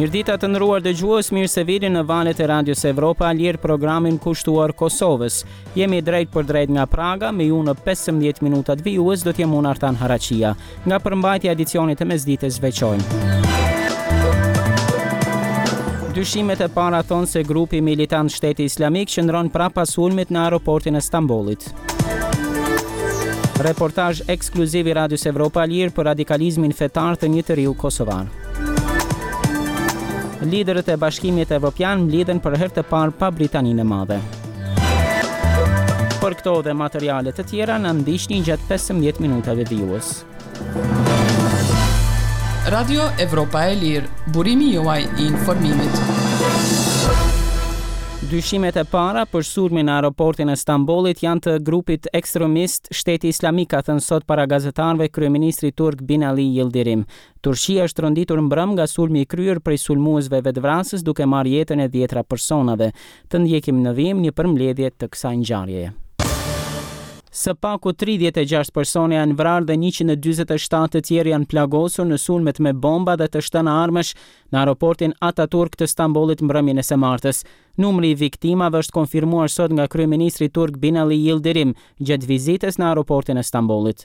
Mirdita të nderuar dëgjues, mirë se vini në valët e Radios Evropa, lirë programin kushtuar Kosovës. Jemi drejt për drejt nga Praga, me ju në 15 minutat vijues do t'jem unë Artan Haraqia. Nga përmbajtja edicionit të mesdites veçojmë. Dyshimet e para thonë se grupi militant Shteti Islamik qëndron prapa sulmit në aeroportin e Stambollit. Reportazh ekskluziv i Radios Evropa lirë për radikalizmin fetar të një të riu kosovar. Liderët e Bashkimit Evropian mblidhen për herë të parë pa Britaninë e Madhe. Për këto dhe materiale të tjera na ndiqni gjatë 15 minutave vijues. Radio Evropa e Lirë, burimi juaj i informimit. Dyshimet e para për sulmin në aeroportin e Stambollit janë të grupit ekstremist Shteti Islamik, ka thënë sot para gazetarëve kryeministri turk Binali Yildirim. Turqia është rënditur mbrëm nga sulmi i kryer prej sulmuesve vetvrasës duke marrë jetën e 10 personave. Të ndjekim në vijim një përmbledhje të kësaj ngjarjeje. Së paku 36 persone janë vrarë dhe 147 të tjerë janë plagosur në sulmet me bomba dhe të shtëna armësh në aeroportin Ataturk të Stambollit mbrëmjen e së martës. Numri i viktimave është konfirmuar sot nga kryeministri turk Binali Yildirim gjatë vizitës në aeroportin e Stambollit.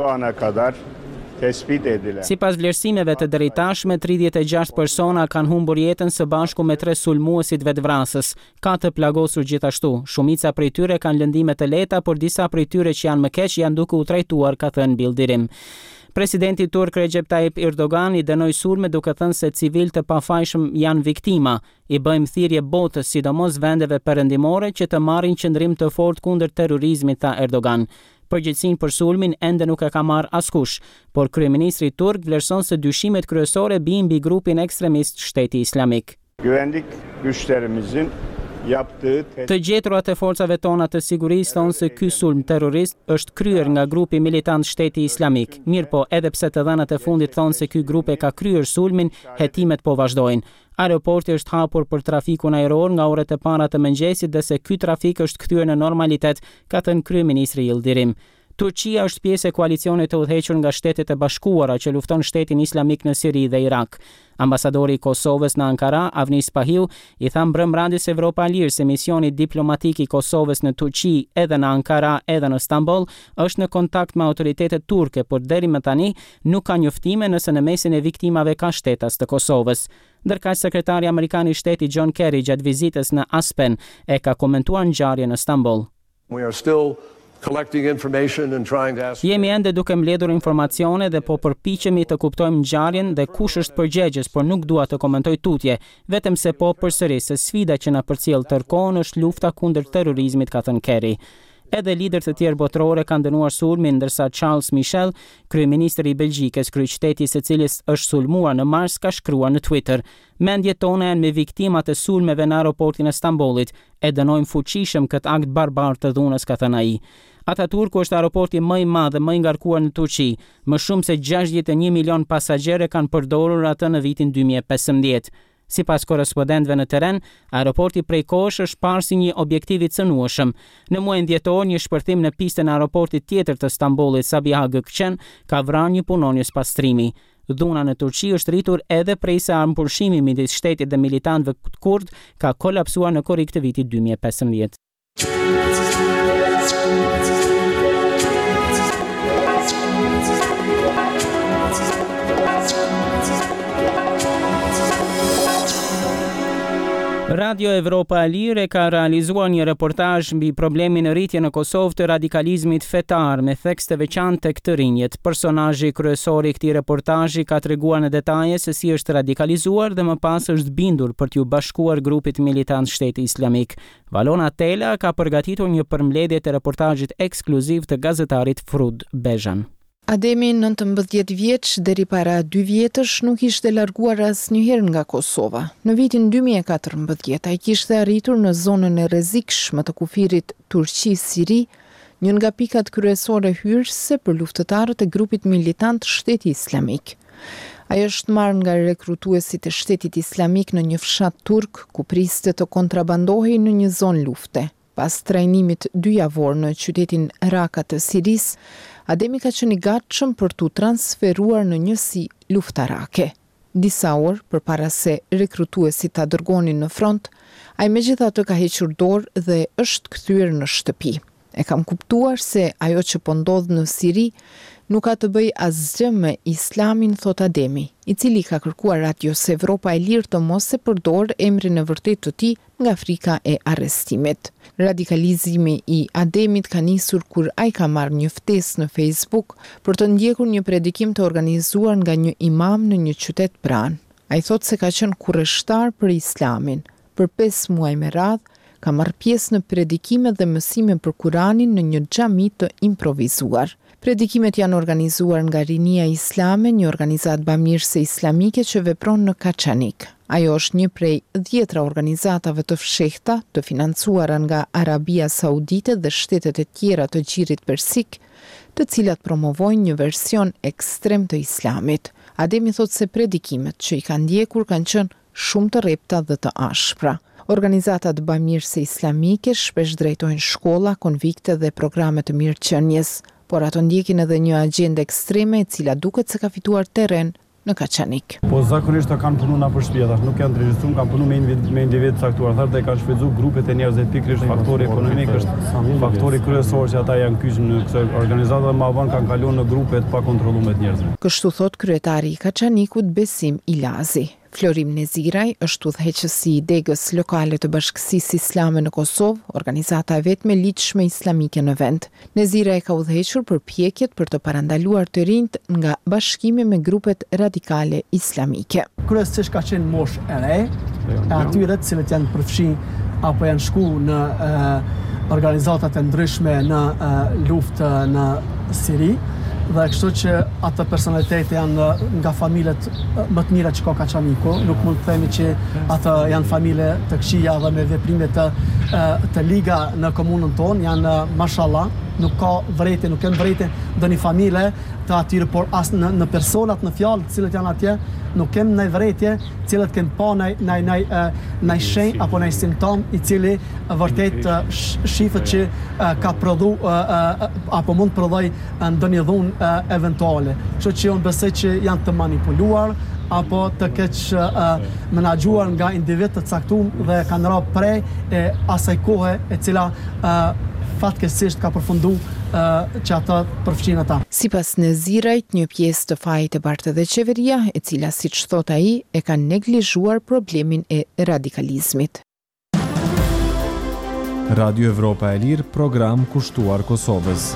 Sipas vlerësimeve të drejtashme, 36 persona kanë humbur jetën së bashku me 3 sulmuesit vetvrasës. 4 plagosur gjithashtu. Shumica prej tyre kanë lëndime të lehta, por disa prej tyre që janë më keq janë duke u trajtuar, ka thënë Yildirim. Presidenti turk Recep Tayyip Erdogan i dënoi sulmet duke thënë se civil të pafajshëm janë viktima. I bëjmë thirrje botës, sidomos vendeve perëndimore, që të marrin qëndrim të fortë kundër terrorizmit, tha Erdogan. Përgjegjësinë për sulmin ende nuk e ka marrë askush, por kryeministri turk vlerëson se dyshimet kryesore bijnë mbi grupin ekstremist Shteti Islamik. Të gjeturat e forcave tona të sigurisë thonë se ky sulm terrorist është kryer nga grupi militant Shteti Islamik. Mirpo, edhe pse të dhënat e fundit thonë se ky grup e ka kryer sulmin, hetimet po vazhdojnë. Aeroporti është hapur për trafikun ajror nga orët e para të mëngjesit dhe se ky trafik është kthyer në normalitet, ka thënë kryeministri Yildirim. Turqia është pjesë e koalicionit të udhëhequr nga Shtetet e Bashkuara që lufton Shtetin Islamik në Siri dhe Irak. Ambasadori i Kosovës në Ankara, Avnis Pahiu, i tha mbrëm Radios Evropa Lirë se misioni diplomatik i Kosovës në Turqi, edhe në Ankara, edhe në Stamboll, është në kontakt me autoritetet turke, por deri më tani nuk ka njoftime nëse në mesin e viktimave ka shtetas të Kosovës. Ndërkaq sekretari amerikan i shtetit John Kerry gjatë vizitës në Aspen e ka komentuar ngjarjen në Stamboll. Jemi ende duke mbledhur informacione dhe po përpiqemi të kuptojmë ngjarjen dhe kush është përgjegjës, por nuk dua të komentoj tutje, vetëm se po përsëris se sfida që na përcjell tërkohën është lufta kundër terrorizmit, ka thënë Kerry. Edhe lider të tjerë botërore kanë dënuar sulmin, ndërsa Charles Michel, kryeministri i Belgjikës, kryqëzeti i së cilës është sulmuar në mars, ka shkruar në Twitter: "Mendjet tona janë me viktimat e sulmeve në aeroportin e Stambollit. E dënojmë fuqishëm këtë akt barbar të dhunës", ka thënë ai. Ataturku është aeroporti më i madh dhe më i ngarkuar në Turqi. Më shumë se 61 milion pasagjerë kanë përdorur atë në vitin 2015. Sipas korrespondentëve në terren, aeroporti prej kohësh është parë si një objektiv i cënueshëm. Në muajin dhjetor, një shpërthim në pistën e aeroportit tjetër të Stambollit, Sabiha Gökçen, ka vrarë një punonjës pastrimi. Dhuna në Turqi është rritur edhe prej se armëpurshimi midis shtetit dhe militantëve kurd ka kolapsuar në korrik të vitit 2015. Radio Evropa e Lirë ka realizuar një reportazh mbi problemin e rritje në Kosovë të radikalizmit fetar me theks të veçantë tek të rinjët. Personazhi kryesor i këtij reportazhi ka treguar në detaje se si është radikalizuar dhe më pas është bindur për t'u bashkuar grupit militant Shteti Islamik. Valona Tela ka përgatitur një përmbledhje të reportazhit ekskluziv të gazetarit Frud Bezhan. Ademi 19 vjeç deri para 2 vjetësh nuk ishte larguar asnjëherë nga Kosova. Në vitin 2014 ai kishte arritur në zonën e rrezikshme të kufirit Turqi-Siri, një nga pikat kryesore hyrëse për luftëtarët e grupit militant Shteti Islamik. Ai është marrë nga rekrutuesit e Shtetit Islamik në një fshat turk ku priste të kontrabandohej në një zonë lufte. Pas trajnimit 2 javor në qytetin Raka të Siris, Ademi ka qenë i gatshëm për t'u transferuar në njësi luftarake. disa orë përpara se rekrutuesit ta dërgonin në front, ai megjithatë ka hequr dorë dhe është kthyer në shtëpi. E kam kuptuar se ajo që po ndodh në Siri nuk ka të bëj asgjë me Islamin, thot Ademi, i cili ka kërkuar Radios Evropa e Lirë të mos e përdor emrin e vërtet të tij nga frika e arrestimit. Radikalizimi i Ademit ka nisur kur ai ka marrë një ftesë në Facebook për të ndjekur një predikim të organizuar nga një imam në një qytet pranë. Ai thot se ka qenë kurreshtar për Islamin. Për 5 muaj me radhë ka marrë pjesë në predikime dhe mësime për Kuranin në një xhami të improvizuar. Predikimet janë organizuar nga Rinia Islame, një organizatë bamirëse islamike që vepron në Kaçanik. Ajo është një prej 10 organizatave të fshehta, të financuara nga Arabia Saudite dhe shtetet e tjera të Gjirit Persik, të cilat promovojnë një version ekstrem të Islamit. Ademi thot se predikimet që i kanë ndjekur kanë qenë shumë të rrepta dhe të ashpra. Organizatat bamirëse islamike shpesh drejtojnë shkolla, konvikte dhe programe të mirëqenies, por ato ndjekin edhe një agjendë ekstreme e cila duket se ka fituar terren në Kaçanik. Po zakonisht kanë punu na për shtëpi, nuk janë të regjistruar, kanë punu me individ caktuar, thotë kanë shfrytzuar grupet e njerëzve pikërisht faktori ekonomik është faktori kryesor që ata janë kyç në këtë organizatë dhe më vonë kanë kaluar në grupe të pakontrolluara të njerëzve. Kështu thot kryetari i Kaçanikut Besim Ilazi. Florim Neziraj është udhëheqësi i degës lokale të Bashkësisë Islame në Kosovë, organizata e vetme ligjshme islamike në vend. Neziraj ka udhëhequr përpjekjet për të parandaluar të rinjt nga bashkimi me grupet radikale islamike. Kryesisht ka qenë moshë e re, e atyre të cilët janë përfshirë apo janë shku në organizatat e ndryshme në luftë në Siri, dhe kështu që ato personalitete janë nga familjet më të mira që ka Kaçaniku, nuk mund të themi që ato janë familje të këqija dhe me veprime të liga në komunën tonë, janë mashallah, nuk ka vrejtje, nuk kanë vrejtje ndonjë familje të atyre, por as në personat, në fjalë të cilët janë atje, nuk kemë në vrejtje, cilët kemë pa në shenjë apo në simptom i cili vërtet shifët që ka prodhu apo mund prodhoj ndonjë dhunë eventuale. Kështu që unë besoj që janë të manipuluar apo të keq menaxhuar nga individ të caktuar dhe kanë rënë prej asaj kohe e cila fatkeqësisht ka përfundu që ata përfshin ata. Sipas Nezirajt, një pjesë të fajit e bartë dhe qeveria, e cila siç thot ai, e ka neglizhuar problemin e radikalizmit. Radio Evropa e Lirë, program kushtuar Kosovës.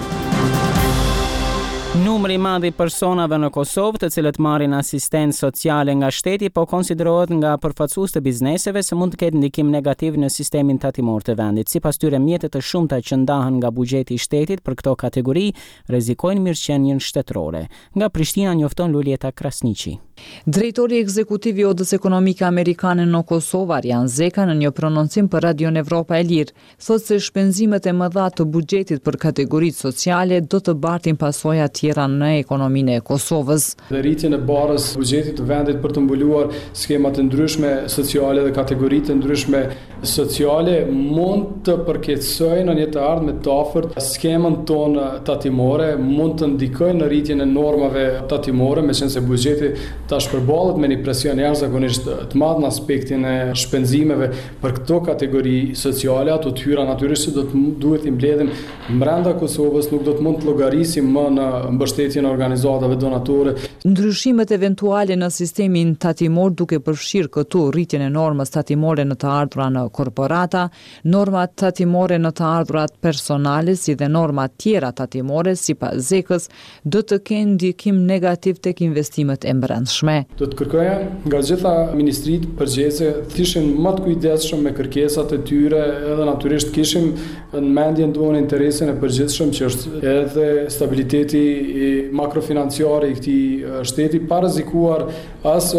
Numri i madh i personave në Kosovë të cilët marrin asistencë sociale nga shteti po konsiderohet nga përfaqësues të bizneseve se mund të ketë ndikim negativ në sistemin tatimor të vendit. Sipas tyre, mjetet të shumta që ndahen nga buxheti i shtetit për këto kategori rrezikojnë mirëqenien shtetërore. Nga Prishtina njofton Lulieta Krasniqi. Drejtori ekzekutiv i Odës Ekonomike Amerikane në Kosovë, Arjan Zeka, në një prononcim për Radion Evropa e Lirë, thotë se shpenzimet e mëdha të buxhetit për kategoritë sociale do të bartin pasoja tjera në ekonominë e Kosovës. Dhe rritjen e barës buxhetit të vendit për të mbuluar skemat të ndryshme sociale dhe kategoritë të ndryshme sociale mund të përkeqësojnë në një të ardhme të afërt skemën tonë tatimore, mund të ndikojnë në rritjen e normave tatimore, meqense buxheti tash përballet me një presion jashtëzakonisht të madh në aspektin e shpenzimeve për këto kategori sociale. Ato të hyra natyrisht duhet i mbledhim brenda Kosovës, nuk do të mund të llogarisim më në mbështetjen e organizatave donatore. Ndryshimet eventuale në sistemin tatimor duke përfshirë këtu rritjen e normës tatimore në të ardhura në korporata, normat tatimore në të ardhurat personale si dhe norma tjera tatimore, sipas Zekës, do të kenë ndikim negativ tek investimet e brendshme. Do të kërkoja nga gjitha ministritë përgjithëse të ishin më të kujdesshëm me kërkesat e tyre, edhe natyrisht kishim në mendjen tonë interesin e përgjithshëm që është edhe stabiliteti makrofinanciar i këtij shteti, pa rrezikuar as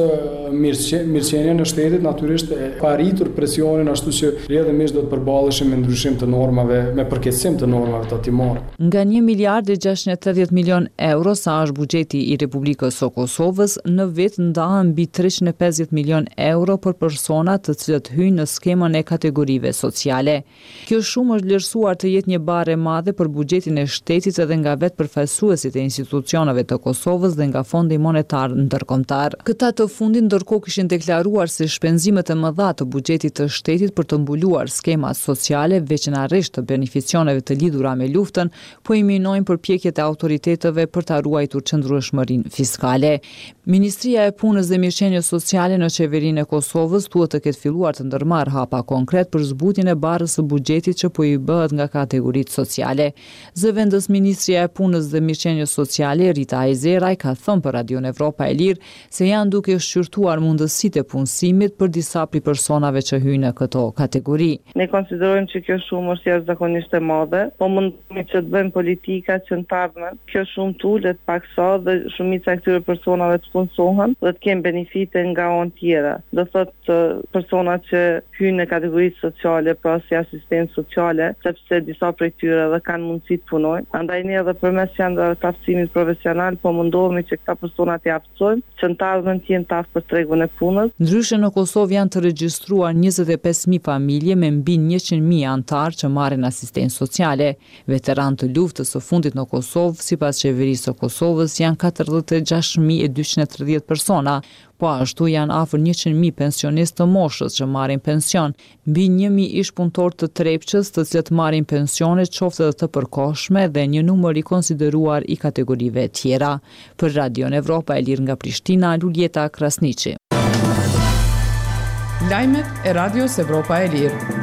mirëqenien e shtetit, natyrisht pa arritur presionin ashtu që rrjedhimisht do të përballeshim me ndryshim të normave, me përkeqësim të normave tatimore. Nga 1 miliard e 680 milion euro sa është buxheti i Republikës së Kosovës, në vit ndahen mbi 350 milion euro për persona të cilët hyjnë në skemën e kategorive sociale. Kjo shumë është vlerësuar të jetë një barë e madhe për buxhetin e shtetit edhe nga vetë përfaqësuesit pjesëmarrësit e institucioneve të Kosovës dhe nga Fondi Monetar Ndërkombëtar. Këta të fundit ndërkohë kishin deklaruar se shpenzimet e mëdha të buxhetit të shtetit për të mbuluar skemat sociale, veçanërisht të beneficioneve të lidhura me luftën, po i minojnë përpjekjet e autoriteteve për ta ruajtur qëndrueshmërinë fiskale. Ministria e Punës dhe Mirëqenies Sociale në qeverinë e Kosovës thuhet të ketë filluar të ndërmarrë hapa konkret për zbutjen e barrës së buxhetit që po i bëhet nga kategoritë sociale. Zëvendës Ministria e Punës dhe Mirëqenies Sociale Rita Ajzeraj ka thënë për Radion Evropa e Lirë se janë duke shqyrtuar mundësitë e punësimit për disa prej personave që hyjnë në këto kategori. Ne konsiderojmë që kjo shumë është jashtëzakonisht e madhe, po mundemi që të bëjmë politika që në ardhmen kjo shumë tulet paksa dhe shumica e këtyre personave të punësohen dhe të kemë benefite nga anë tjera. Do thotë persona që hyjnë në kategoritë sociale, pra si asistencë sociale, sepse disa prej tyre dhe kanë mundësi të punojnë. Andaj ne edhe përmes qendrave të aftësimit profesional po mundohemi që këta persona të aftësojmë, që në të ardhmen të jenë të aftë për tregun e punës. Ndryshe në Kosovë janë të regjistruar 25.000 familje me mbi 100.000 anëtar që marrin asistencë sociale. Veteranë të luftës së fundit në Kosovë, sipas qeverisë së Kosovës, janë 46.230 persona. Po ashtu janë afër 100.000 pensionistë të moshës që marrin pension, mbi 1.000 ish punëtor të trepçës të cilët marrin pensione qoftë edhe të përkohshme dhe një numër i konsideruar i kategorive tjera. Për Radion Evropa e Lirë nga Prishtina, Luljeta Krasniqi. Lajmet e Radios Evropa e Lirë.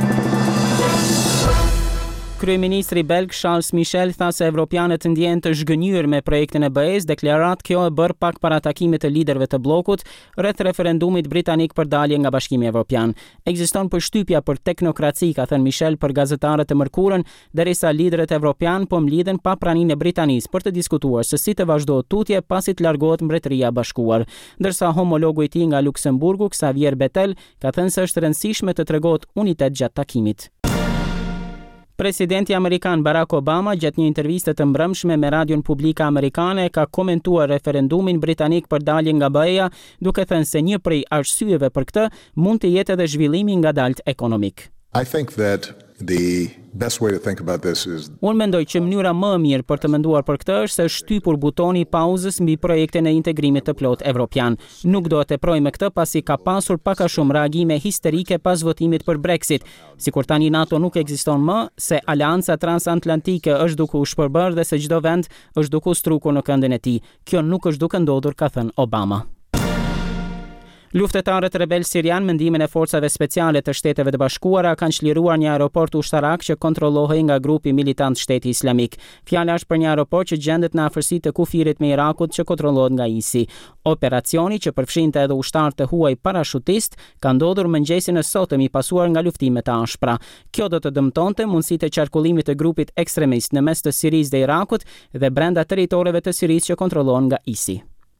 Kryeministri belg Charles Michel tha se evropianët ndjehen të zhgënjur me projektin e BE-s, deklarat kjo e bërë pak para takimit të liderëve të bllokut rreth referendumit britanik për dalje nga Bashkimi Evropian. Ekziston përshtypja për teknokraci, ka thënë Michel për gazetarët e mërkurën, derisa liderët evropian po mlidhen pa praninë e Britanisë për të diskutuar se si të vazhdohet tutje pasi të largohet Mbretëria e Bashkuar. Ndërsa homologu i tij nga Luksemburgu, Xavier Bettel, ka thënë se është rëndësishme të tregohet unitet gjatë takimit. Presidenti amerikan Barack Obama gjatë një interviste të mbrëmshme me radion publike amerikane ka komentuar referendumin britanik për dalje nga BE-ja, duke thënë se një prej arsyeve për këtë mund të jetë edhe zhvillimi ngadalt ekonomik. I think that the best way to think about this is Unë mendoj që mënyra më e mirë për të menduar për këtë është se shtypur butoni i pauzës mbi projektin e integrimit të plot evropian. Nuk do të teproj me këtë pasi ka pasur pak a shumë reagime histerike pas votimit për Brexit. Sikur tani NATO nuk ekziston më, se Aleanca Transatlantike është duke u shpërbërë dhe se çdo vend është duke u strukur në këndin e tij. Kjo nuk është duke ndodhur, ka thënë Obama. Luftetarët rebel sirian me ndihmën e forcave speciale të Shteteve të Bashkuara kanë çliruar një aeroport ushtarak që kontrollohej nga grupi militant Shteti Islamik. Fjala është për një aeroport që gjendet në afërsi të kufirit me Irakut që kontrollohet nga ISI. Operacioni, që përfshinte edhe ushtarë të huaj parashutist, ka ndodhur mëngjesin e sotëm i pasuar nga luftime të ashpra. Kjo do të dëmtonte mundësitë e qarkullimit të grupit ekstremist në mes të Sirisë dhe Irakut dhe brenda territoreve të Sirisë që kontrollohen nga ISI.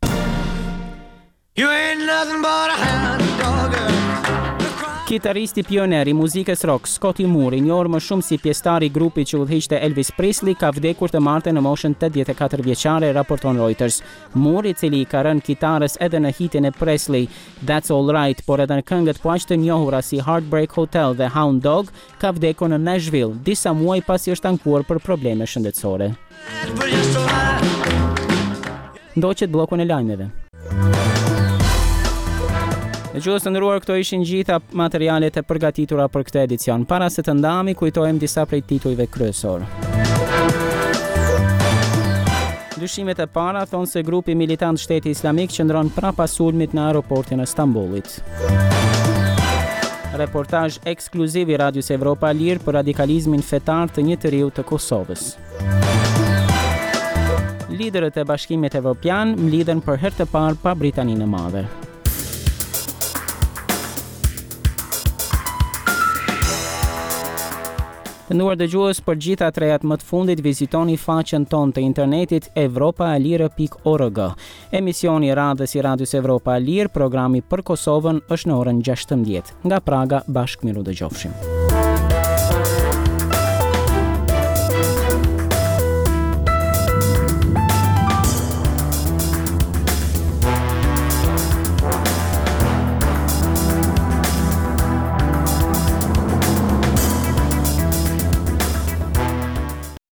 Kitaristi pioner i muzikës rock Scotty Moore, i njohur më shumë si pjesëtar i grupit që udhëhiqte Elvis Presley, ka vdekur të martën në moshën 84 vjeçare, raporton Reuters. Moore, i cili ka rënë kitarës edhe në hitin e Presley That's All Right, por edhe në këngët po aq të njohura si Heartbreak Hotel dhe Hound Dog, ka vdekur në Nashville, disa muaj pasi është ankuar për probleme shëndetësore. Ndoqet bllokun e lajmeve. Në gjuhës të ndëruar, këto ishin gjitha materialet e përgatitura për këtë edicion. Para se të ndahemi, kujtojmë disa prej titujve kryesor. Dyshimet e para thonë se grupi militant Shteti Islamik qëndron prapa sulmit në aeroportin e Stambollit. Reportazh ekskluziv i Radios Evropa Lirë për radikalizmin fetar të një të riu të Kosovës. Liderët e Bashkimit Evropian mlidhen për herë të parë pa Britaninë e Madhe. Të nduar dëgjues, për gjitha trejat më të fundit vizitoni faqen tonë të internetit evropaalire.org. Emisioni i radhës i Radios Evropa e Lirë, programi për Kosovën, është në orën 16. Nga Praga, bashkë miru dëgjofshim.